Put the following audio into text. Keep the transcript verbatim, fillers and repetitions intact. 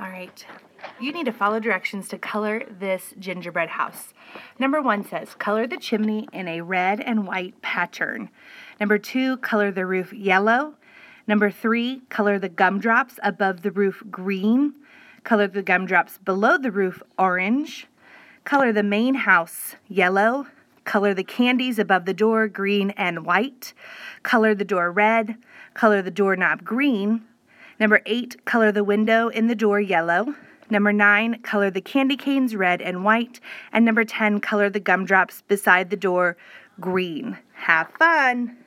All right. You need to follow directions to color this gingerbread house. Number one says, color the chimney in a red and white pattern. Number two, color the roof yellow. Number three, color the gumdrops above the roof green. Color the gumdrops below the roof orange. Color the main house yellow. Color the candies above the door green and white. Color the door red. Color the doorknob green. Number eight, color the window in the door yellow. Number nine, color the candy canes red and white. And number ten, color the gumdrops beside the door green. Have fun!